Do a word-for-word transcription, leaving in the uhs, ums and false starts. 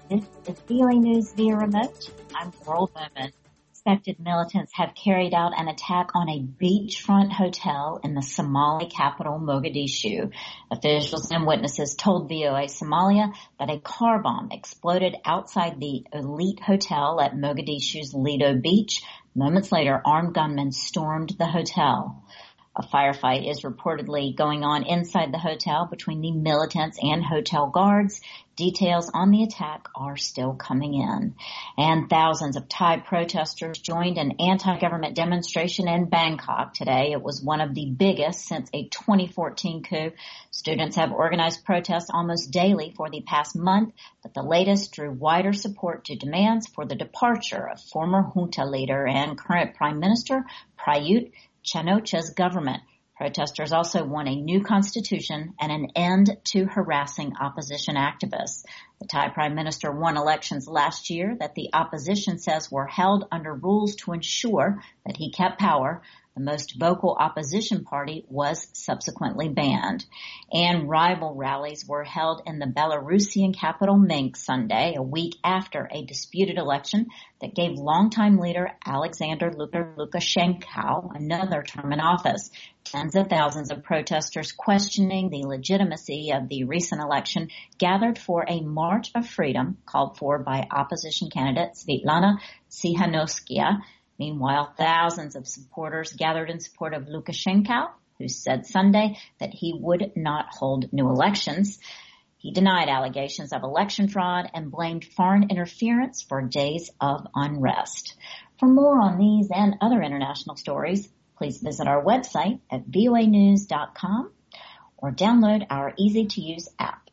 This is V O A News via remote. I'm World Woman. Suspected militants have carried out an attack on a beachfront hotel in the Somali capital, Mogadishu. Officials and witnesses told V O A Somalia that a car bomb exploded outside the elite hotel at Mogadishu's Lido Beach. Moments later, armed gunmen stormed the hotel. A firefight is reportedly going on inside the hotel between the militants and hotel guards. Details on the attack are still coming in. And thousands of Thai protesters joined an anti-government demonstration in Bangkok today. It was one of the biggest since a twenty fourteen coup. Students have organized protests almost daily for the past month, but the latest drew wider support to demands for the departure of former junta leader and current Prime Minister Prayut Chan-o-cha's government. Protesters also want a new constitution and an end to harassing opposition activists. The Thai Prime Minister won elections last year that the opposition says were held under rules to ensure that he kept power. The most vocal opposition party was subsequently banned. And rival rallies were held in the Belarusian capital Minsk Sunday, a week after a disputed election that gave longtime leader Alexander Lukashenko another term in office. Tens of thousands of protesters questioning the legitimacy of the recent election gathered for a March of Freedom called for by opposition candidate Svetlana Tsikhanouskaya. Meanwhile, thousands of supporters gathered in support of Lukashenko, who said Sunday that he would not hold new elections. He denied allegations of election fraud and blamed foreign interference for days of unrest. For more on these and other international stories, please visit our website at V O A news dot com or download our easy-to-use app.